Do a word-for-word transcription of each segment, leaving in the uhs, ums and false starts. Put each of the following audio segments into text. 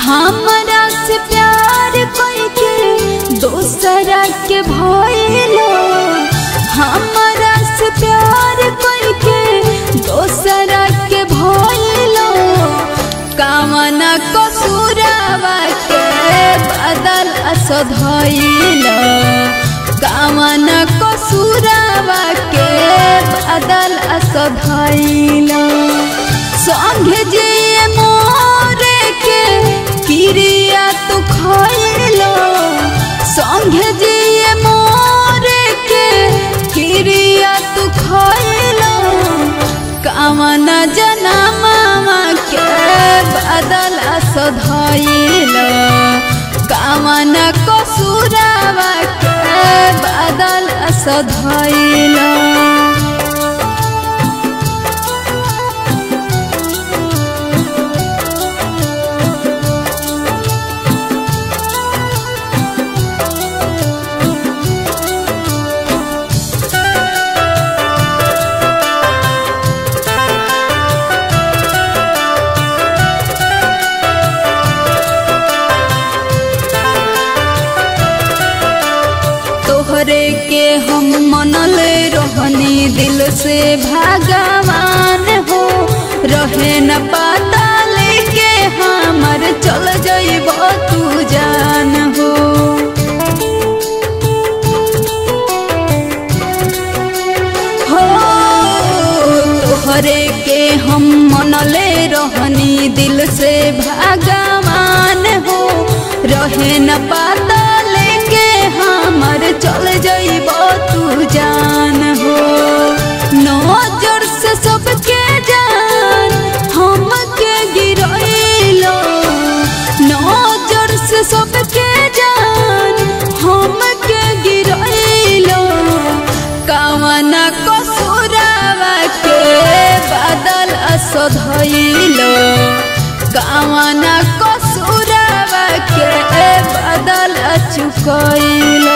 हमरा से प्यार करके दोसरा के भइलो, हमरा से प्यार करके दोसरा के भइलो। कामन कसूरवा के बदल असधइलो, कामन कसूरवा के बदल असधइलो। संगे जिए मोरे के क्रिया तू खइलो, संगे जिए मोरे के क्रिया तू खइलो। कामन जनमवा के बदल असधइलो, कामन कसूरवा के बदल असधइलो। तोहरे के हम मनले रहनी दिल से भगवान हो, रहे न पता लेके हमर चल जइबो तू जान हो। हो तोहरे के हम मनले रहनी दिल से भगवान हो, रहे न पता हमर चल जइबो तू जान हो। नजर से सबके जान हमके गिरइलो, नजर से सबके जान हमके गिरइलो। कामन कसूरवा के बदल असधइलो, कामन कसूरवा के बदल चुकइलो।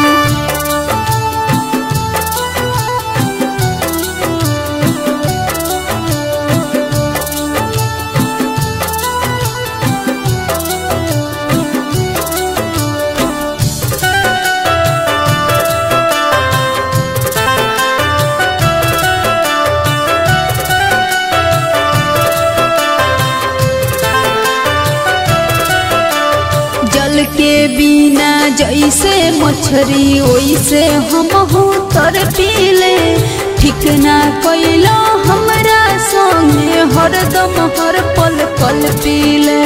जल के बिना जैसे मछरी वैसे हमहू तर पीले। ठीक ना कइलो हमरा संगे हरदम हर पल पल पीले।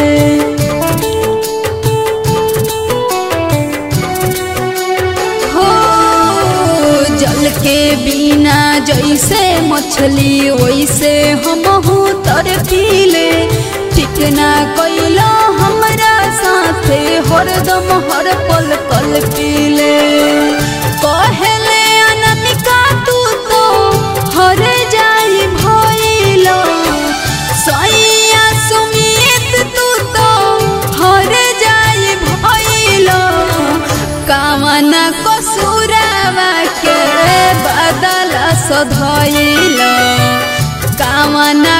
हो जल के बिना जैसे मछली वैसे हमहू तर पीले। ठीक ना कइलो हमरा साथे हरदम हर पल पल पीले। कहले अनामिका तू तो हर जाई भइलो, सैया सुमित तू तो हर जाई भइलो। कामन कसूरवा के बदल असधइलो, कामन